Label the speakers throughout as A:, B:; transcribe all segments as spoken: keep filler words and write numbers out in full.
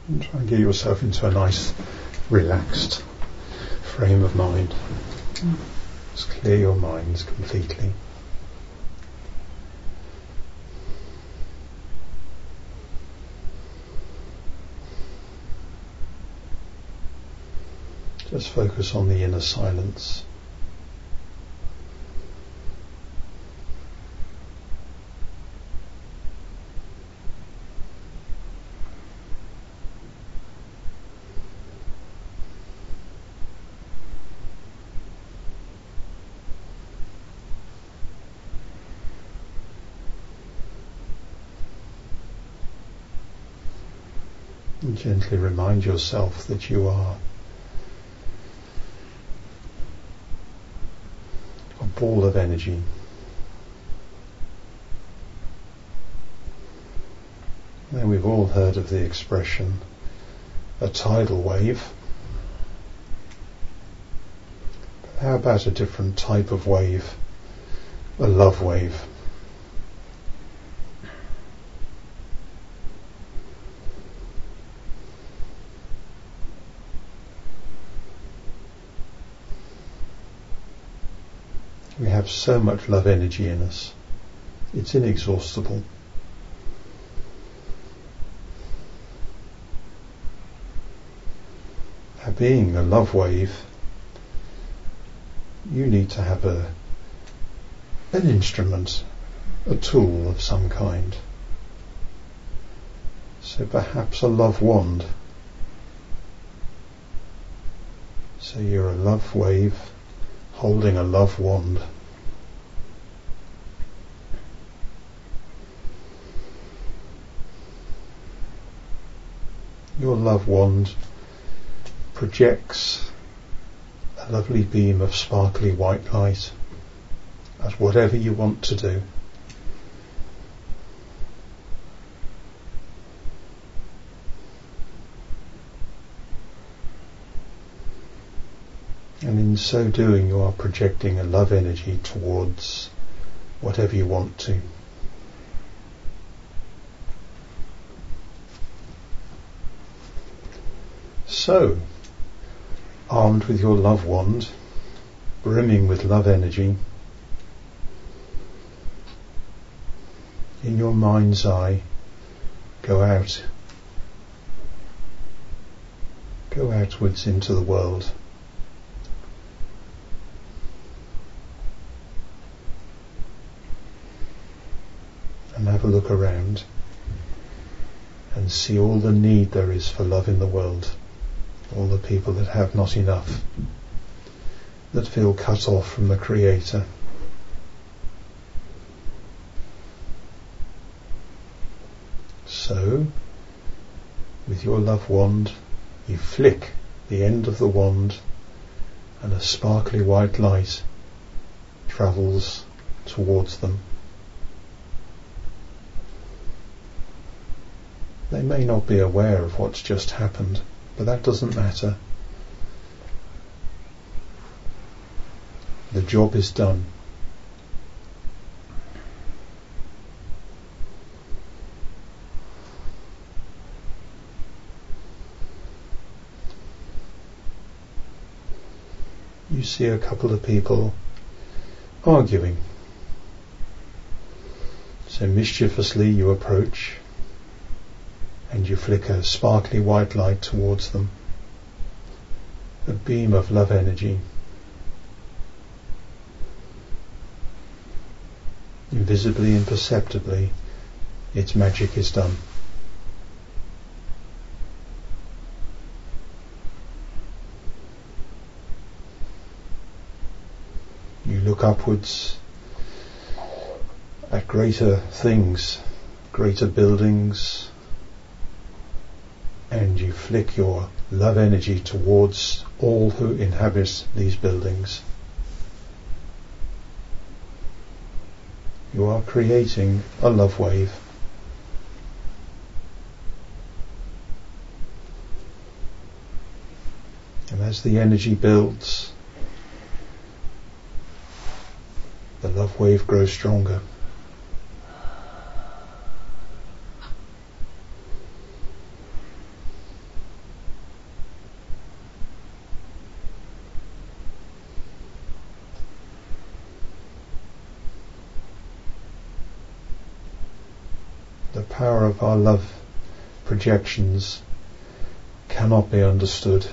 A: And try and get yourself into a nice, relaxed frame of mind. Mm. Just clear your minds completely. Just focus on the inner silence. And gently remind yourself that you are a ball of energy. Now, we've all heard of the expression, a tidal wave. But how about a different type of wave, a love wave? We have so much love energy in us. It's inexhaustible. Now, being a love wave, you need to have a an instrument, a tool of some kind. So perhaps a love wand. So you're a love wave holding a love wand. Your love wand projects a lovely beam of sparkly white light at whatever you want to do. And in so doing, you are projecting a love energy towards whatever you want to. So, armed with your love wand, brimming with love energy, in your mind's eye, go out. Go outwards into the world. And have a look around and see all the need there is for love in the world, all the people that have not enough, that feel cut off from the Creator. So, with your love wand, you flick the end of the wand and a sparkly white light travels towards them. They may not be aware of what's just happened, but that doesn't matter. The job is done. You see a couple of people arguing. So mischievously you approach and you flicker a sparkly white light towards them, a beam of love energy. Invisibly, imperceptibly, its magic is done. You look upwards at greater things, greater buildings, and you flick your love energy towards all who inhabit these buildings. You are creating a love wave. And as the energy builds, the love wave grows stronger. the power of our love projections cannot be understood,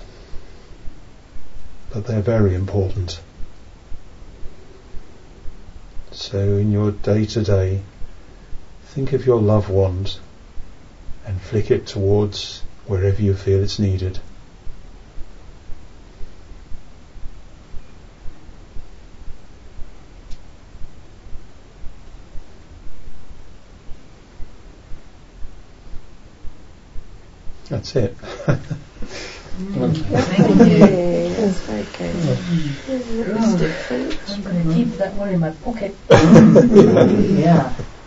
A: but they're very important. So in your day-to-day, think of your love wand and flick it towards wherever you feel it's needed. That's it.
B: Thank you.
C: That's very good.
B: I'm going to keep that one in my pocket. Yeah.